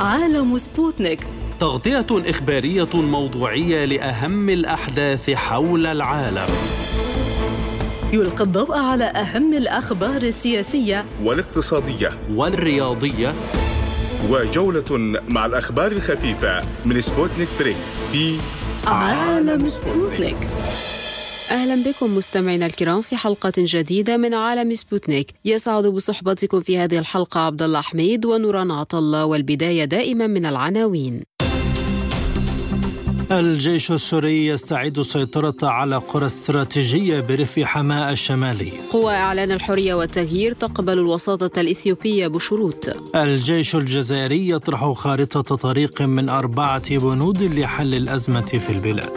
عالم سبوتنيك، تغطية إخبارية موضوعية لأهم الأحداث حول العالم. يلقي الضوء على أهم الأخبار السياسية والاقتصادية والرياضية، وجولة مع الأخبار الخفيفة من سبوتنيك بريك في عالم سبوتنيك. أهلا بكم مستمعينا الكرام في حلقة جديدة من عالم سبوتنيك. يسعد بصحبتكم في هذه الحلقة عبد الله حميد ونوران عطلة، والبداية دائما من العناوين. الجيش السوري يستعيد السيطرة على قرى استراتيجية بريف حماة الشمالي. قوى إعلان الحرية والتغيير تقبل الوساطة الإثيوبية بشروط. الجيش الجزائري يطرح خارطة طريق من 4 بنود لحل الأزمة في البلاد.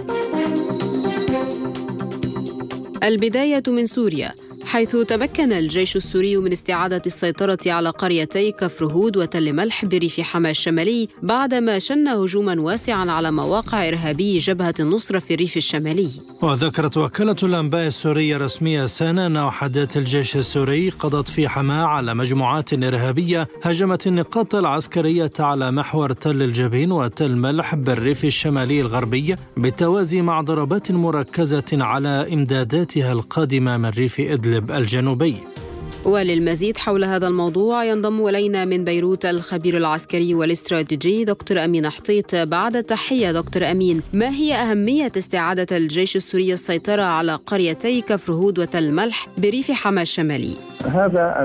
البداية من سوريا، حيث تمكن الجيش السوري من استعادة السيطرة على قريتي كفر هود وتل ملح بريف حماة الشمالي بعدما شن هجوما واسعا على مواقع إرهابي جبهة النصرة في الريف الشمالي. وذكرت وكالة الأنباء السورية رسمية سانا أن وحدات الجيش السوري قضت في حماة على مجموعات إرهابية هاجمت النقاط العسكرية على محور تل الجبين وتل ملح بالريف الشمالي الغربي، بالتوازي مع ضربات مركزة على إمداداتها القادمة من ريف إدلب الجنوبي. وللمزيد حول هذا الموضوع ينضم إلينا من بيروت الخبير العسكري والاستراتيجي دكتور أمين حطيط. بعد التحية دكتور أمين، ما هي أهمية استعادة الجيش السوري السيطرة على قريتي كفر هود وتل ملح بريف حماة الشمالي؟ هذا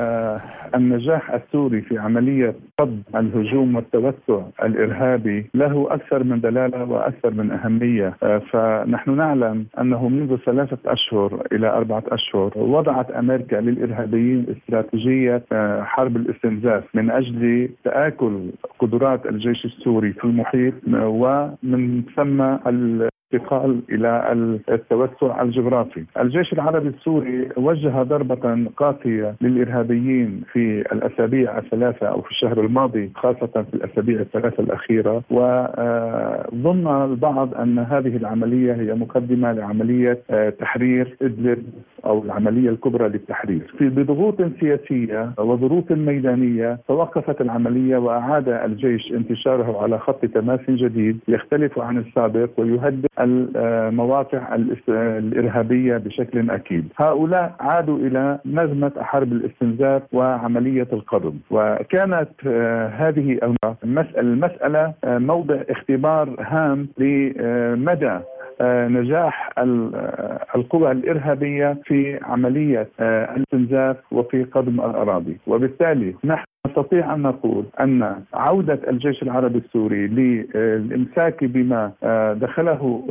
النجاح السوري في عملية صد الهجوم والتوسع الإرهابي له أكثر من دلالة وأكثر من أهمية. فنحن نعلم أنه منذ 3 أشهر إلى 4 أشهر وضعت أمريكا للإرهابيين استراتيجية حرب الاستنزاف من أجل تآكل قدرات الجيش السوري في المحيط، ومن ثم الانتقال إلى التوسع الجغرافي. الجيش العربي السوري وجه ضربة قاسية للإرهابيين في الأسابيع 3 أو في الشهر الماضي، خاصة في الأسابيع 3 الأخيرة، وظن البعض أن هذه العملية هي مقدمة لعملية تحرير إدلب أو العملية الكبرى للتحرير. بضغوط سياسية وظروف ميدانية توقفت العملية، وأعاد الجيش انتشاره على خط تماس جديد يختلف عن السابق ويهدد المواقع الإرهابية بشكل أكيد. هؤلاء عادوا إلى نغمة حرب الاستنزاف وعملية القضم، وكانت هذه المسألة موضع اختبار هام لمدى نجاح القوى الإرهابية في عملية الاستنزاف وفي قضم الأراضي. وبالتالي نحن نستطيع أن نقول أن عودة الجيش العربي السوري للإمساك بما دخله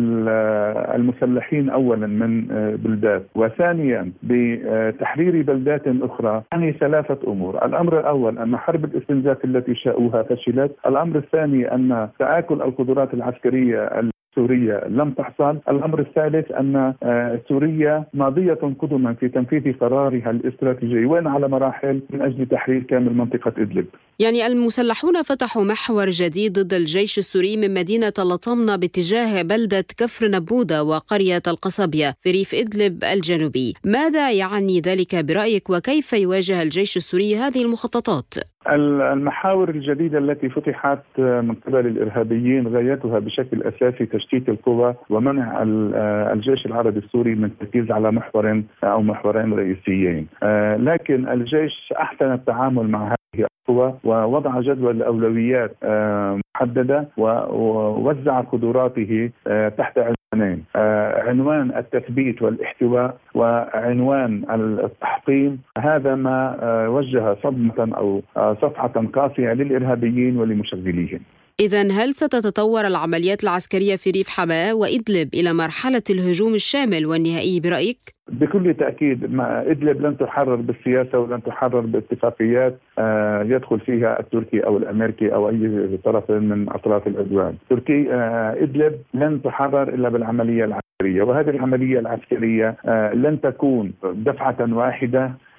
المسلحين أولا من بلدات، وثانيا بتحرير بلدات أخرى، يعني 3 أمور. الأمر الأول أن حرب الاستنزاف التي شاءوها فشلت. الأمر الثاني أن تآكل القدرات العسكرية سوريا لم تحصل. الأمر الثالث أن سوريا ماضية قدما في تنفيذ قرارها الاستراتيجي وين على مراحل من أجل تحرير كامل منطقة إدلب. يعني المسلحون فتحوا محور جديد ضد الجيش السوري من مدينة لطمنة باتجاه بلدة كفر نبودة وقرية القصبية في ريف إدلب الجنوبي. ماذا يعني ذلك برأيك، وكيف يواجه الجيش السوري هذه المخططات؟ المحاور الجديدة التي فتحت من قبل الإرهابيين غايتها بشكل أساسي تشتيت القوى ومنع الجيش العربي السوري من التركيز على محور أو محورين رئيسيين. لكن الجيش أحسن التعامل مع هذه القوى ووضع جدول الأولويات محددة ووزع قدراته تحت عنوانين: عنوان التثبيت والاحتواء وعنوان التحطيم. هذا ما وجه صدمة أو صفعة قاسية للإرهابيين ولمشغليهم. إذن هل ستتطور العمليات العسكرية في ريف حماة وإدلب إلى مرحلة الهجوم الشامل والنهائي برأيك؟ بكل تأكيد إدلب لن تحرر بالسياسة ولن تحرر باتفاقيات يدخل فيها التركي أو الأمريكي أو أي طرف من أطراف العدوان. إدلب لن تحرر إلا بالعملية العسكرية، وهذه العملية العسكرية لن تكون دفعة واحدة،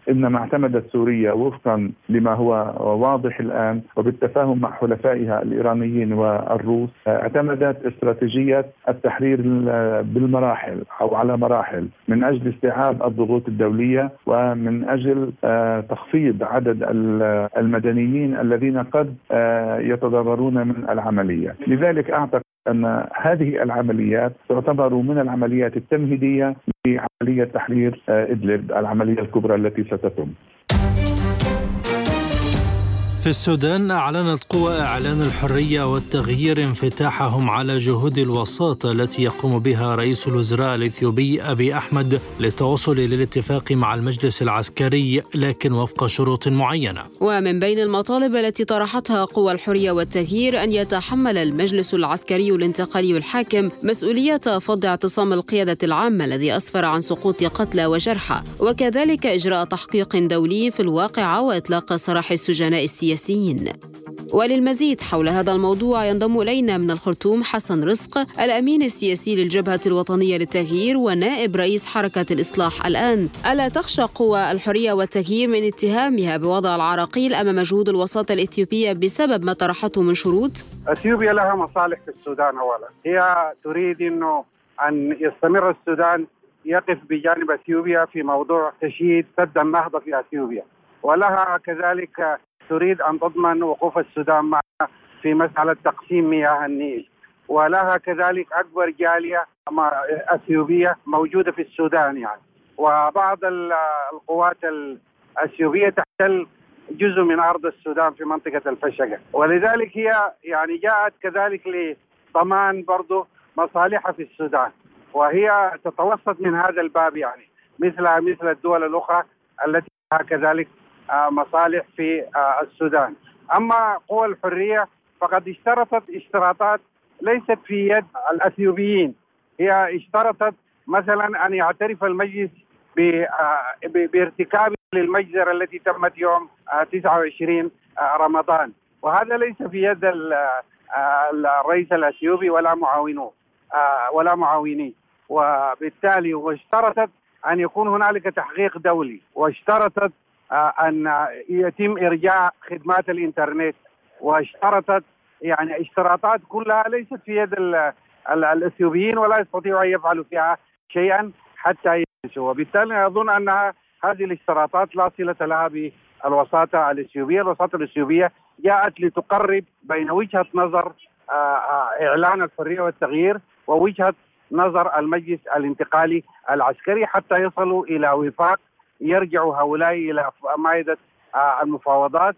إنما اعتمدت سوريا وفقا لما هو واضح الآن وبالتفاهم مع حلفائها الإيرانيين والروس، اعتمدت استراتيجية التحرير بالمراحل أو على مراحل من أجل استيعاب الضغوط الدولية ومن أجل تخفيض عدد المدنيين الذين قد يتضررون من العملية. لذلك أعتقد أن هذه العمليات تعتبر من العمليات التمهيدية لعملية تحرير إدلب، العملية الكبرى التي ستتم. في السودان أعلنت قوى إعلان الحرية والتغيير انفتاحهم على جهود الوساطة التي يقوم بها رئيس الوزراء الإثيوبي أبي أحمد للتوصل للاتفاق مع المجلس العسكري، لكن وفق شروط معينة. ومن بين المطالب التي طرحتها قوى الحرية والتغيير أن يتحمل المجلس العسكري الانتقالي الحاكم مسؤولية فض اعتصام القيادة العامة الذي أسفر عن سقوط قتلى وجرحى، وكذلك إجراء تحقيق دولي في الواقعة وإطلاق سراح السجناء السياسيين. وللمزيد حول هذا الموضوع ينضم إلينا من الخرطوم حسن رزق، الأمين السياسي للجبهة الوطنية للتغيير ونائب رئيس حركة الإصلاح الآن. ألا تخشى قوى الحرية والتغيير من اتهامها بوضع العراقيل أمام مجهود الوساطة الإثيوبية بسبب ما طرحته من شروط؟ أثيوبيا لها مصالح في السودان. أولا هي تريد أن يستمر السودان يقف بجانب أثيوبيا في موضوع تشييد سد النهضة في أثيوبيا، ولها كذلك تريد أن تضمن وقوف السودان معها في مسألة تقسيم مياه النيل، ولها كذلك أكبر جالية أثيوبية موجودة في السودان وبعض القوات الأثيوبية تحتل جزء من أرض السودان في منطقة الفشقة، ولذلك هي جاءت كذلك لضمان برضو مصالحها في السودان، وهي تتوسط من هذا الباب مثل الدول الأخرى التي لها كذلك مصالح في السودان. أما قوى الحرية فقد اشترطت اشتراطات ليست في يد الأثيوبيين. هي اشترطت مثلا أن يعترف المجلس بارتكاب للمجزرة التي تمت يوم 29 رمضان، وهذا ليس في يد الرئيس الأثيوبي ولا معاونيه، وبالتالي واشترطت أن يكون هنالك تحقيق دولي، واشترطت أن يتم إرجاع خدمات الإنترنت، واشترطت اشتراطات كلها ليست في يد الأثيوبيين ولا يستطيعوا أن يفعلوا فيها شيئا حتى ينجحوا. وبالتالي أظن أن هذه الاشتراطات لا صلة لها بالوساطة الأثيوبية. الوساطة الأثيوبية جاءت لتقرب بين وجهة نظر إعلان الحرية والتغيير ووجهة نظر المجلس الانتقالي العسكري حتى يصلوا إلى وفاق يرجع هؤلاء إلى مائدة المفاوضات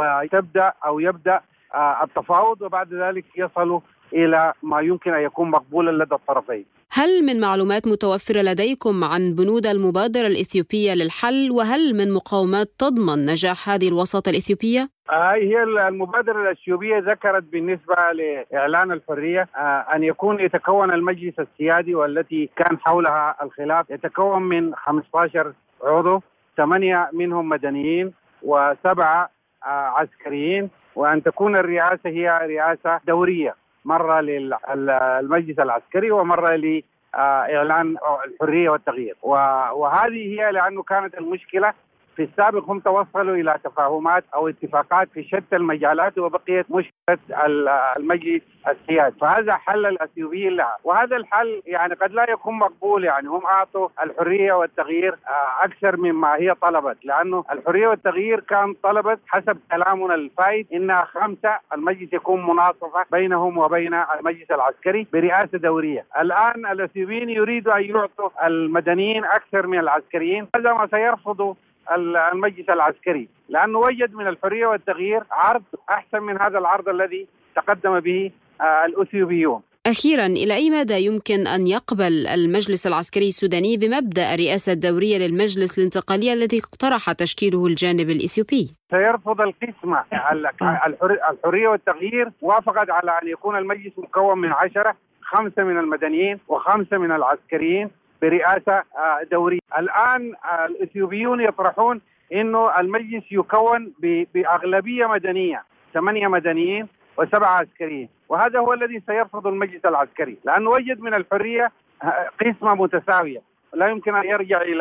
ويبدأ التفاوض، وبعد ذلك يصلوا إلى ما يمكن أن يكون مقبولا لدى الطرفين. هل من معلومات متوفرة لديكم عن بنود المبادرة الإثيوبية للحل، وهل من مقاومات تضمن نجاح هذه الوساطة الإثيوبية؟ هي المبادرة الأثيوبية ذكرت بالنسبة لإعلان الحرية أن يتكون المجلس السيادي والتي كان حولها الخلاف يتكون من 15 عضو، 8 منهم مدنيين و7 عسكريين، وأن تكون الرئاسة هي رئاسة دورية، مرة للمجلس العسكري ومرة لإعلان الحرية والتغيير. وهذه هي لأنه كانت المشكلة في السابق هم توصلوا إلى تفاهمات أو اتفاقات في شتى المجالات، وبقيت مشكلة المجلس السيادي، فهذا حل الأثيوبيين لها، وهذا الحل قد لا يكون مقبول. هم أعطوا الحرية والتغيير أكثر مما هي طلبت، لأنه الحرية والتغيير كان طلبت حسب كلامنا الفائد إنها 5، المجلس يكون مناصفة بينهم وبين المجلس العسكري برئاسة دورية. الآن الأثيوبيين يريدوا أن يعطوا المدنيين أكثر من العسكريين، هذا ما سيرفضه المجلس العسكري، لأنه وجد من الحرية والتغيير عرض أحسن من هذا العرض الذي تقدم به الأثيوبيون. أخيرا، إلى أي مدى يمكن أن يقبل المجلس العسكري السوداني بمبدأ الرئاسة الدورية للمجلس الانتقالي الذي اقترح تشكيله الجانب الإثيوبي؟ سيرفض القسمة. الحرية والتغيير وافقت على أن يكون المجلس مكون من 10، 5 من المدنيين و5 من العسكريين برئاسة دورية. الآن الإثيوبيون يطرحون إنه المجلس يكون بأغلبية مدنية، 8 مدنيين و7 عسكريين، وهذا هو الذي سيرفض المجلس العسكري، لأنه وجد من الحرية قسمة متساوية، لا يمكن أن يرجع إلى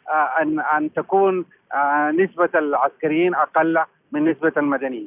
أن تكون نسبة العسكريين أقل من نسبة المدنيين.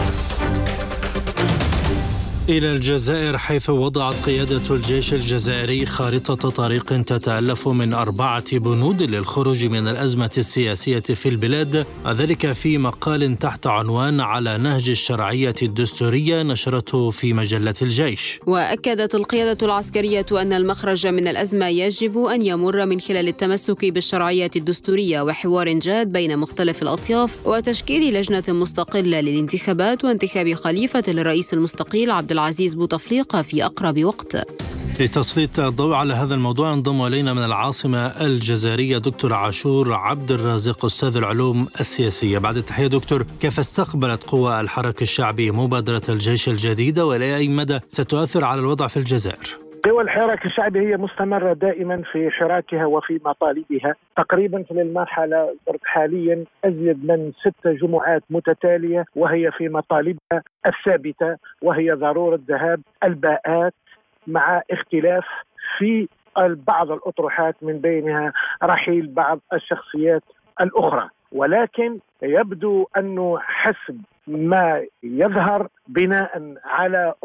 إلى الجزائر، حيث وضعت قيادة الجيش الجزائري خارطة طريق تتألف من 4 بنود للخروج من الأزمة السياسية في البلاد، وذلك في مقال تحت عنوان على نهج الشرعية الدستورية نشرته في مجلة الجيش. وأكدت القيادة العسكرية أن المخرج من الأزمة يجب أن يمر من خلال التمسك بالشرعية الدستورية وحوار جاد بين مختلف الأطياف وتشكيل لجنة مستقلة للانتخابات وانتخاب خليفة للرئيس المستقيل عبد العزيز بوتفليقة في أقرب وقت. لتسليط الضوء على هذا الموضوع انضم إلينا من العاصمة الجزائرية دكتور عاشور عبد الرازق، أستاذ العلوم السياسية. بعد التحية دكتور، كيف استقبلت قوى الحراك الشعبي مبادرة الجيش الجديدة، وإلى أي مدى ستؤثر على الوضع في الجزائر؟ قوى الحراك الشعبي هي مستمرة دائما في حراكها وفي مطالبها. تقريبا في المرحلة حاليا أزيد من 6 جمعات متتالية وهي في مطالبها الثابتة، وهي ضرورة ذهاب الباءات مع اختلاف في بعض الأطروحات، من بينها رحيل بعض الشخصيات الأخرى. ولكن يبدو أنه حسب ما يظهر بناء على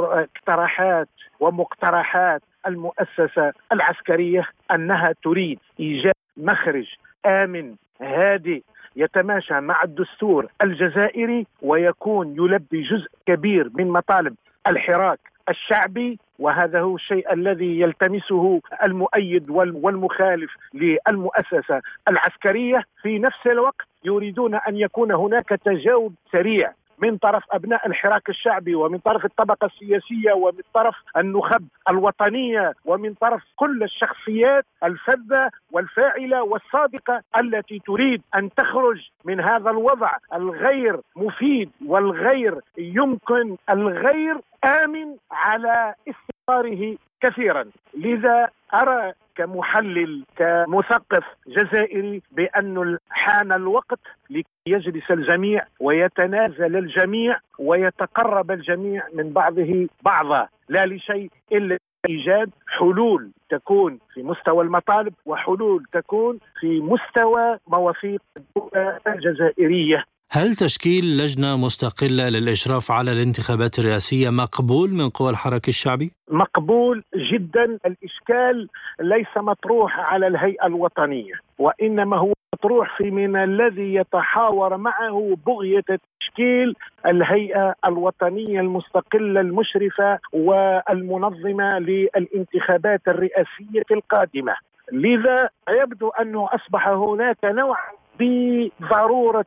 اقتراحات ومقترحات المؤسسة العسكرية أنها تريد إيجاد مخرج آمن هادئ يتماشى مع الدستور الجزائري ويكون يلبي جزء كبير من مطالب الحراك الشعبي، وهذا هو الشيء الذي يلتمسه المؤيد والمخالف للمؤسسة العسكرية. في نفس الوقت يريدون أن يكون هناك تجاوب سريع من طرف أبناء الحراك الشعبي ومن طرف الطبقة السياسية ومن طرف النخب الوطنية ومن طرف كل الشخصيات الفذة والفاعلة والصادقة التي تريد أن تخرج من هذا الوضع الغير مفيد والغير يمكن الغير آمن على استمراره كثيرا. لذا أرى كمحلل كمثقف جزائري بأن حان الوقت لكي يجلس الجميع ويتنازل الجميع ويتقرب الجميع من بعضه بعضا، لا لشيء إلا إيجاد حلول تكون في مستوى المطالب وحلول تكون في مستوى مواثيق الدولة الجزائرية. هل تشكيل لجنة مستقلة للإشراف على الانتخابات الرئاسية مقبول من قوى الحراك الشعبي؟ مقبول جدا. الإشكال ليس مطروح على الهيئة الوطنية، وإنما هو مطروح في من الذي يتحاور معه بغية تشكيل الهيئة الوطنية المستقلة المشرفة والمنظمة للانتخابات الرئاسية القادمة. لذا يبدو أنه أصبح هناك نوع بضرورة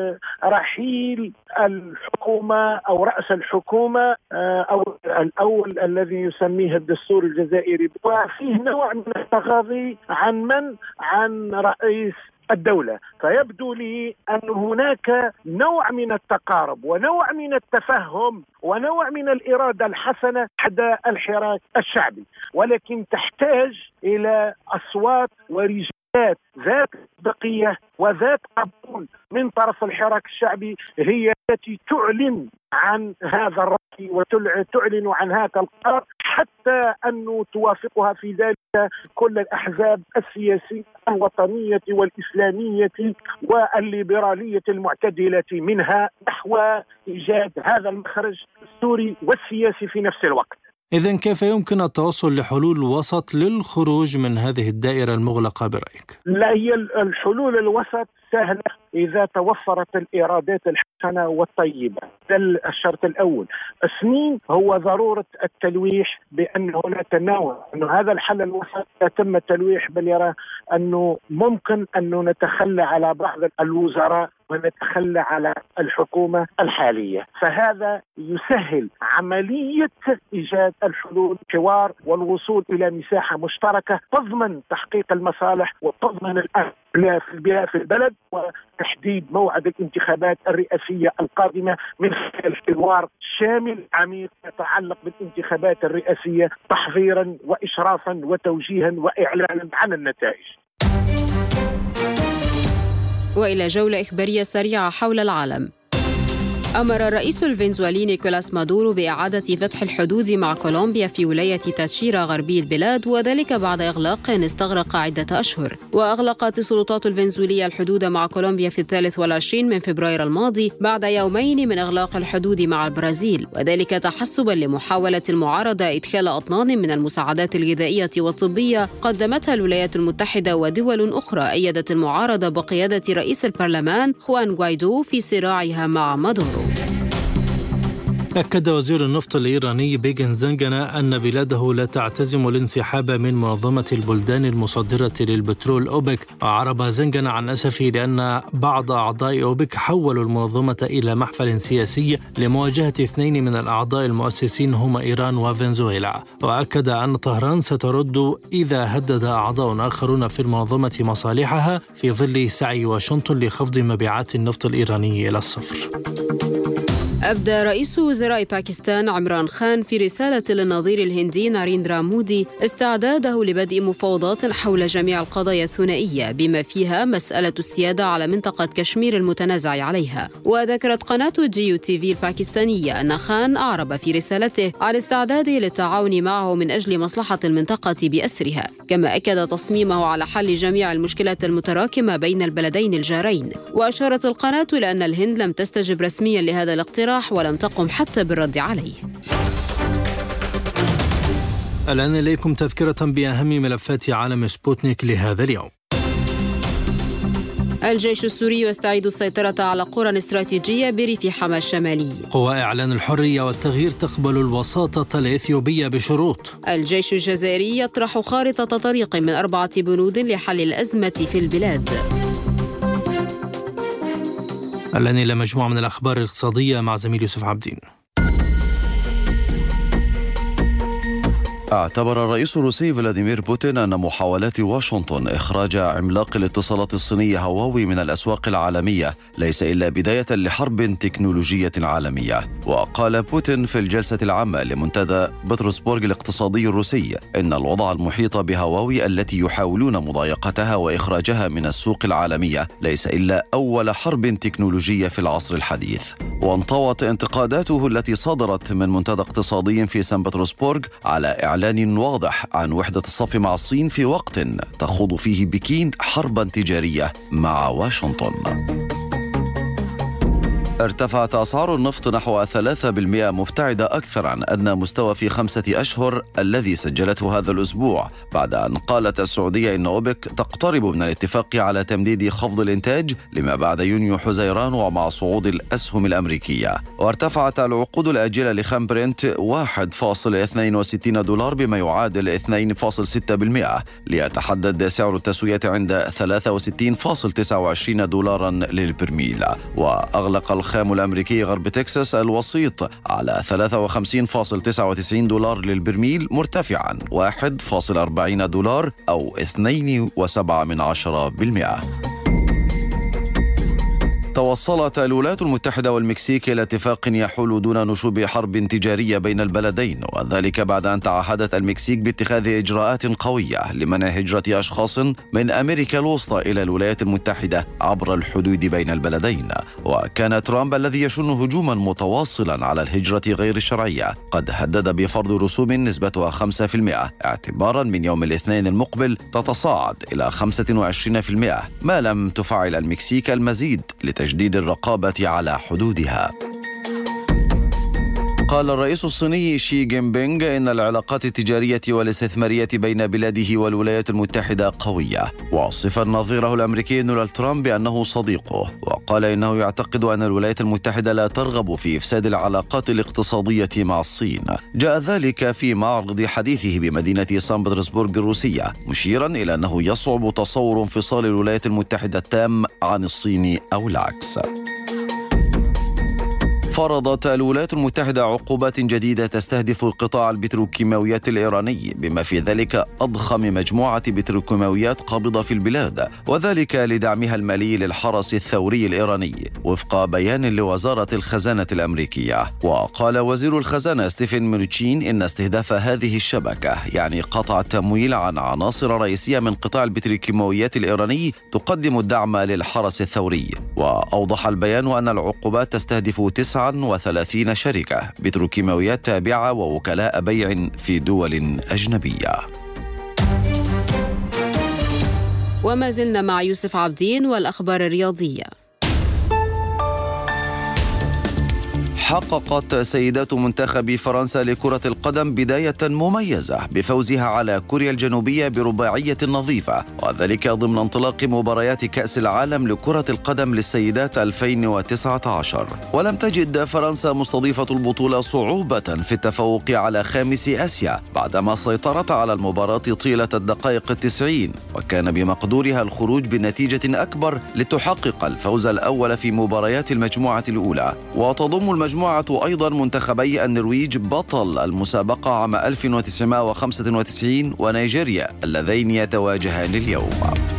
رحيل الحكومة أو رأس الحكومة أو الأول الذي يسميه الدستور الجزائري، وفيه نوع من التغاضي عن رئيس الدولة. فيبدو لي أن هناك نوع من التقارب ونوع من التفهم ونوع من الإرادة الحسنة لدى الحراك الشعبي، ولكن تحتاج إلى أصوات ورجال ذات بقية وذات قبول من طرف الحراك الشعبي، هي التي تعلن عن هذا الرأي وتعلن عن هذا القرار، حتى أنه توافقها في ذلك كل الأحزاب السياسية الوطنية والإسلامية والليبرالية المعتدلة منها، نحو إيجاد هذا المخرج الدستوري والسياسي في نفس الوقت. إذن كيف يمكن التوصل لحلول وسط للخروج من هذه الدائرة المغلقة برأيك؟ لا، هي الحلول الوسط سهلة إذا توفرت الإرادات الحسنة والطيبة. ده الشرط الأول. اثنين، هو ضرورة التلويح بأن هناك نوع أنه هذا الحل الوسط يتم التلويح، بل يرى أنه ممكن أنه نتخلى على بعض الوزراء ونتخلى على الحكومة الحالية، فهذا يسهل عملية إيجاد الحلول الحوار والوصول إلى مساحة مشتركة تضمن تحقيق المصالح وتضمن الأمن في البلد وتحديد موعد الانتخابات الرئاسية القادمة من خلال حوار شامل عميق يتعلق بالانتخابات الرئاسية تحضيرا وإشرافا وتوجيها وإعلانا عن النتائج. وإلى جولة إخبارية سريعة حول العالم. أمر الرئيس الفنزويلي نيكولاس مادورو بإعادة فتح الحدود مع كولومبيا في ولاية تاتشيرا غربي البلاد، وذلك بعد إغلاق استغرق عدة أشهر. وأغلقت السلطات الفنزويلية الحدود مع كولومبيا في 23 من فبراير الماضي بعد يومين من إغلاق الحدود مع البرازيل، وذلك تحسبا لمحاولة المعارضة إدخال أطنان من المساعدات الغذائية والطبية قدمتها الولايات المتحدة ودول أخرى أيدت المعارضة بقيادة رئيس البرلمان خوان غوايدو في صراعها مع مادورو. أكد وزير النفط الإيراني بيغن زنغنة أن بلاده لا تعتزم الانسحاب من منظمة البلدان المصدرة للبترول أوبك. وأعرب زنغنة عن أسفه لأن بعض أعضاء أوبك حولوا المنظمة إلى محفل سياسي لمواجهة اثنين من الأعضاء المؤسسين هما إيران وفنزويلا. وأكد أن طهران سترد إذا هدد أعضاء آخرون في المنظمة مصالحها في ظل سعي واشنطن لخفض مبيعات النفط الإيراني إلى الصفر. أبدى رئيس وزراء باكستان عمران خان في رسالة للنظير الهندي ناريندرا مودي استعداده لبدء مفاوضات حول جميع القضايا الثنائية بما فيها مسألة السيادة على منطقة كشمير المتنازع عليها. وذكرت قناة جيو تي في الباكستانية أن خان أعرب في رسالته على استعداده للتعاون معه من أجل مصلحة المنطقة بأسرها، كما أكد تصميمه على حل جميع المشكلات المتراكمة بين البلدين الجارين. وأشارت القناة لأن الهند لم تستجب رسميا لهذا الاقتراح ولم تقم حتى بالرد عليه. الآن إليكم تذكرة بأهم ملفات عالم سبوتنيك لهذا اليوم. الجيش السوري يستعيد السيطرة على قرى استراتيجية بريف حما الشمالي. قوى إعلان الحرية والتغيير تقبل الوساطة الإثيوبية بشروط. الجيش الجزائري يطرح خارطة طريق من 4 بنود لحل الأزمة في البلاد. الآن إلى مجموعة من الأخبار الاقتصادية مع زميل يوسف عبدين. اعتبر الرئيس الروسي فلاديمير بوتين أن محاولات واشنطن إخراج عملاق الاتصالات الصيني هواوي من الأسواق العالمية ليس إلا بداية لحرب تكنولوجية عالمية. وقال بوتين في الجلسة العامة لمنتدى بطرسبورغ الاقتصادي الروسي إن الوضع المحيط بهواوي التي يحاولون مضايقتها وإخراجها من السوق العالمية ليس إلا أول حرب تكنولوجية في العصر الحديث. وانطوت انتقاداته التي صدرت من منتدى اقتصادي في سان بطرسبورغ على إعلان واضح عن وحدة الصف مع الصين في وقت تخوض فيه بكين حربا تجارية مع واشنطن. ارتفعت أسعار النفط نحو 3% مبتعدة أكثر عن أدنى مستوى في 5 أشهر الذي سجلته هذا الأسبوع، بعد أن قالت السعودية إن أوبك تقترب من الاتفاق على تمديد خفض الإنتاج لما بعد يونيو حزيران ومع صعود الأسهم الأمريكية. وارتفعت العقود الآجلة لخام برنت 1.62 دولار بما يعادل 2.6%، ليتحدد سعر التسوية عند 63.29 دولارا للبرميل. وأغلق الخام الأمريكي غرب تكساس الوسيط على 53.99 دولار للبرميل، مرتفعا 1.40 دولار أو 2.7%. توصلت الولايات المتحدة والمكسيك إلى اتفاق يحول دون نشوب حرب تجارية بين البلدين، وذلك بعد أن تعهدت المكسيك باتخاذ إجراءات قوية لمنع هجرة أشخاص من أمريكا الوسطى إلى الولايات المتحدة عبر الحدود بين البلدين. وكان ترامب الذي يشن هجوما متواصلا على الهجرة غير الشرعية قد هدد بفرض رسوم نسبتها 5% اعتبارا من يوم الاثنين المقبل تتصاعد إلى 25%، ما لم تفعل المكسيك المزيد لتجديد الرقابة على حدودها. قال الرئيس الصيني شي جين بينغ إن العلاقات التجارية والاستثمارية بين بلاده والولايات المتحدة قوية، وصف نظيره الأمريكي دونالد ترامب بأنه صديقه، وقال إنه يعتقد أن الولايات المتحدة لا ترغب في إفساد العلاقات الاقتصادية مع الصين. جاء ذلك في معرض حديثه بمدينة سان بطرسبورغ الروسية، مشيرا إلى أنه يصعب تصور انفصال الولايات المتحدة التام عن الصين أو العكس. فرضت الولايات المتحدة عقوبات جديدة تستهدف قطاع البتروكيماويات الإيراني، بما في ذلك أضخم مجموعة بتروكيماويات قابضة في البلاد، وذلك لدعمها المالي للحرس الثوري الإيراني وفق بيان لوزارة الخزانة الأمريكية. وقال وزير الخزانة ستيفن مينوتشين إن استهداف هذه الشبكة يعني قطع التمويل عن عناصر رئيسية من قطاع البتروكيماويات الإيراني تقدم الدعم للحرس الثوري. وأوضح البيان أن العقوبات تستهدف 39 شركة بتروكيماويات تابعة ووكلاء بيع في دول أجنبية. وما زلنا مع يوسف عابدين والأخبار الرياضية. حققت سيدات منتخب فرنسا لكرة القدم بداية مميزة بفوزها على كوريا الجنوبية برباعية نظيفة، وذلك ضمن انطلاق مباريات كأس العالم لكرة القدم للسيدات 2019. ولم تجد فرنسا مستضيفة البطولة صعوبة في التفوق على خامس آسيا بعدما سيطرت على المباراة طيلة الدقائق 90، وكان بمقدورها الخروج بنتيجة أكبر لتحقق الفوز الأول في مباريات المجموعة الأولى. وتضم المجموعة أيضا منتخبي النرويج بطل المسابقة عام 1995 ونيجيريا اللذين يتواجهان اليوم.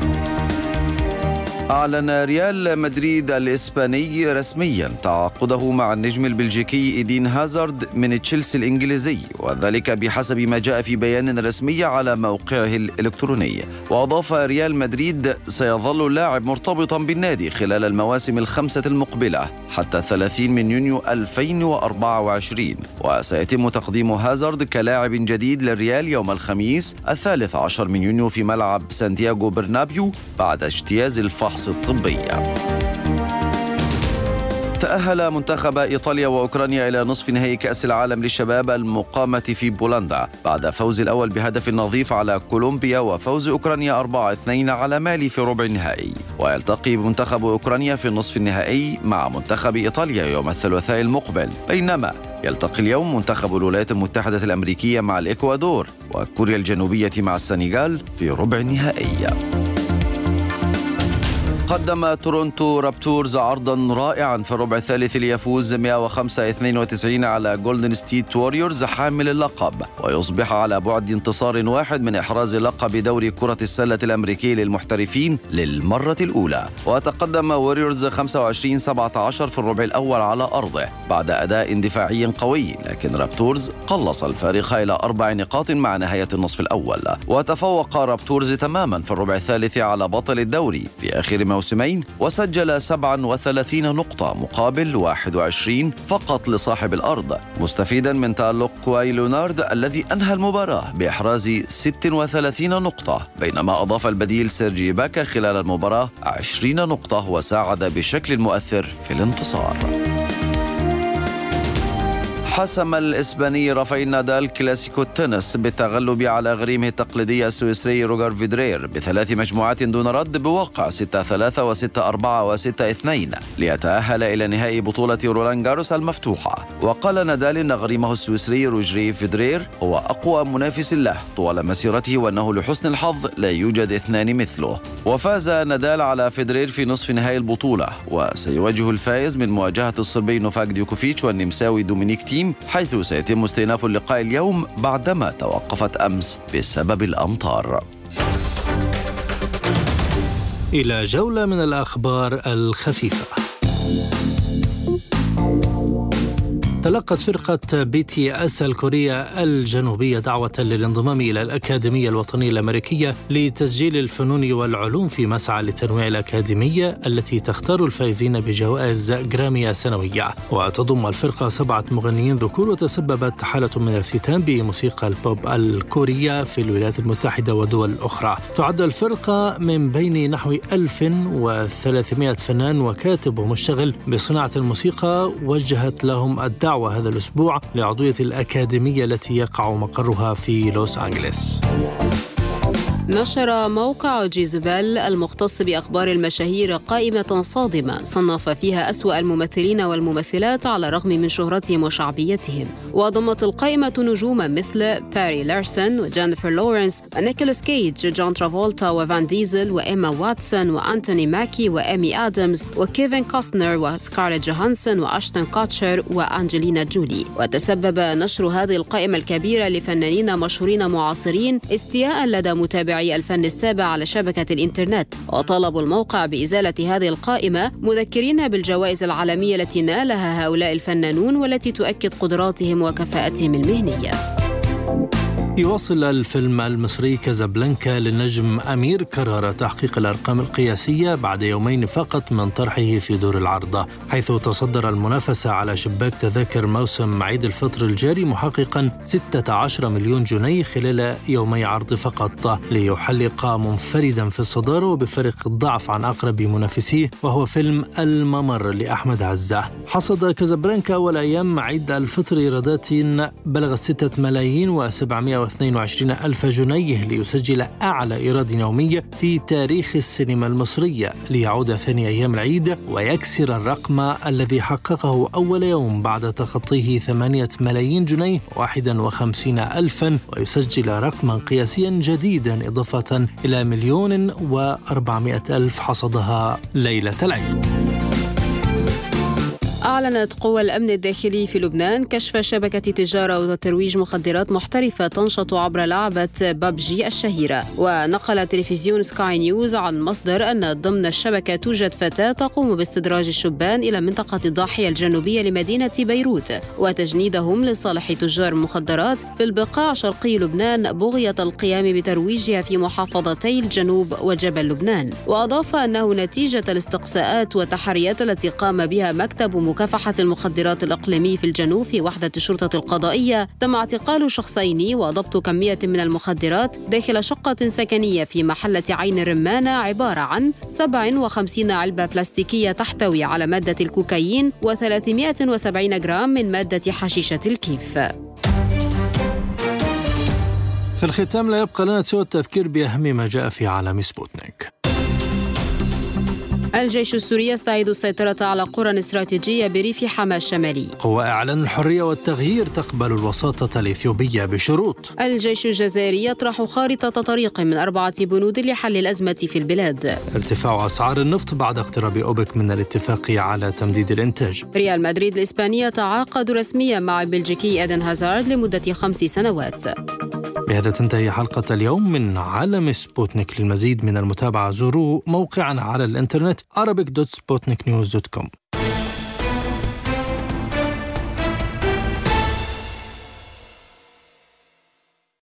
أعلن ريال مدريد الإسباني رسميا تعاقده مع النجم البلجيكي إيدين هازارد من تشيلسي الإنجليزي، وذلك بحسب ما جاء في بيان رسمي على موقعه الإلكتروني. وأضاف ريال مدريد سيظل اللاعب مرتبطا بالنادي خلال المواسم ال5 المقبلة حتى 30 من يونيو 2024، وسيتم تقديم هازارد كلاعب جديد للريال يوم الخميس 13 من يونيو في ملعب سانتياغو برنابيو بعد اجتياز الفحص الطبية. تأهل منتخب إيطاليا وأوكرانيا إلى نصف نهائي كأس العالم للشباب المقامة في بولندا بعد فوز الأول بهدف نظيف على كولومبيا وفوز أوكرانيا 4-2 على مالي في ربع النهائي. ويلتقي منتخب أوكرانيا في النصف النهائي مع منتخب إيطاليا يوم الثلاثاء المقبل، بينما يلتقي اليوم منتخب الولايات المتحدة الأمريكية مع الإكوادور وكوريا الجنوبية مع السنغال في ربع النهائي. قدم تورونتو رابتورز عرضا رائعا في الربع الثالث ليفوز 105-92 على جولدن ستيت ووريورز حامل اللقب، ويصبح على بعد انتصار واحد من إحراز لقب دوري كرة السلة الأمريكي للمحترفين للمرة الأولى. وتقدم ووريورز 25-17 في الربع الأول على أرضه بعد أداء دفاعي قوي، لكن رابتورز قلص الفارق إلى 4 نقاط مع نهاية النصف الأول. وتفوق رابتورز تماما في الربع الثالث على بطل الدوري في آخر موسمين، وسجل 37 نقطة مقابل 21 فقط لصاحب الأرض، مستفيدا من تألق كواي لونارد الذي أنهى المباراة بإحراز 36 نقطة، بينما أضاف البديل سيرجي باكا خلال المباراة 20 نقطة وساعد بشكل مؤثر في الانتصار. حسم الإسباني رافائيل نادال كلاسيكو التنس بالتغلب على غريمه التقليدي السويسري روجر فيدرير ب3 مجموعات دون رد بواقع 6-3 و6-4 و6-2 ليتأهل إلى نهائي بطولة رولان جاروس المفتوحة. وقال نادال إن غريمه السويسري روجر فيدرير هو أقوى منافس له طوال مسيرته، وأنه لحسن الحظ لا يوجد 2 مثله. وفاز نادال على فيدرير في نصف نهائي البطولة، وسيواجه الفائز من مواجهة الصربي نوفاك ديوكوفيتش والنمساوي دومينيك تيم، حيث سيتم استئناف اللقاء اليوم بعدما توقفت أمس بسبب الأمطار. إلى جولة من الأخبار الخفيفة. تلقت فرقة BTS الكورية الجنوبية دعوة للانضمام إلى الأكاديمية الوطنية الأمريكية لتسجيل الفنون والعلوم في مسعى لتنويع الأكاديمية التي تختار الفائزين بجوائز جرامي سنوية. وتضم الفرقة 7 مغنيين ذكور، وتسببت حالة من الافتتان بموسيقى البوب الكورية في الولايات المتحدة ودول أخرى. تعد الفرقة من بين نحو 1300 فنان وكاتب ومشتغل بصناعة الموسيقى، وجهت لهم الدعوة هذا الأسبوع لعضوية الأكاديمية التي يقع مقرها في لوس أنجلوس. نشر موقع جيزبال المختص بأخبار المشاهير قائمة صادمة صنف فيها أسوأ الممثلين والممثلات على الرغم من شهرتهم وشعبيتهم، وضمت القائمة نجوما مثل باري لارسون وجينيفر لورنس ونيكولاس كيج، جون ترافولتا وفان ديزل وإيما واتسون وأنتوني ماكي وإيمي آدمز وكيفن كوستنر وسكارليت جوهانسون وأشتون كاتشر وأنجلينا جولي. وتسبب نشر هذه القائمة الكبيرة لفنانين مشهورين معاصرين استياء لدى متابعي الفن السابع على شبكة الإنترنت، وطالبوا الموقع بإزالة هذه القائمة مذكرين بالجوائز العالمية التي نالها هؤلاء الفنانون والتي تؤكد قدراتهم وكفاءتهم المهنية. يواصل الفيلم المصري كازابلانكا للنجم أمير كرارة تحقيق الأرقام القياسية بعد يومين فقط من طرحه في دور العرض، حيث تصدر المنافسة على شباك تذاكر موسم عيد الفطر الجاري محققا 16 مليون جنيه خلال يومي عرض فقط، ليحلق منفردا في الصدارة وبفرق الضعف عن أقرب منافسيه وهو فيلم الممر لأحمد عزة. حصد كازابلانكا أول أيام عيد الفطر إيرادات بلغت 6,722,000 جنيه ليسجل أعلى إيراد يومي في تاريخ السينما المصرية، ليعود ثاني أيام العيد ويكسر الرقم الذي حققه أول يوم بعد تخطيه 8 ملايين جنيه 51,000 ويسجل رقما قياسيا جديدا إضافة إلى 1,400,000 حصدها ليلة العيد. أعلنت قوى الأمن الداخلي في لبنان كشف شبكة تجارة وترويج مخدرات محترفة تنشط عبر لعبة بابجي الشهيرة. ونقل تلفزيون سكاي نيوز عن مصدر أن ضمن الشبكة توجد فتاة تقوم باستدراج الشبان إلى منطقة الضاحية الجنوبية لمدينة بيروت وتجنيدهم لصالح تجار المخدرات في البقاع شرقي لبنان بغية القيام بترويجها في محافظتي الجنوب وجبل لبنان. وأضاف أنه نتيجة الاستقصاءات والتحريات التي قام بها مكتب مكافحة المخدرات الإقليمي في الجنوب في وحدة الشرطة القضائية تم اعتقال شخصين وضبط كمية من المخدرات داخل شقة سكنية في محلة عين الرمانة عبارة عن 57 علبة بلاستيكية تحتوي على مادة الكوكايين و370 جرام من مادة حشيشة الكيف. في الختام لا يبقى لنا سوى التذكير بأهم ما جاء في عالم سبوتنيك. الجيش السوري يستعيد السيطرة على قرى استراتيجية بريف حما الشمالي. قوى إعلان الحرية والتغيير تقبل الوساطة الإثيوبية بشروط. الجيش الجزائري يطرح خارطة طريق من 4 بنود لحل الأزمة في البلاد. ارتفاع أسعار النفط بعد اقتراب أوبك من الاتفاق على تمديد الإنتاج. ريال مدريد الإسبانية تعاقد رسميا مع البلجيكي إيدن هازارد لمدة 5 سنوات. بهذا تنتهي حلقة اليوم من عالم سبوتنيك. للمزيد من المتابعة زوروا موقعنا على الإنترنت arabic.sputniknews.com.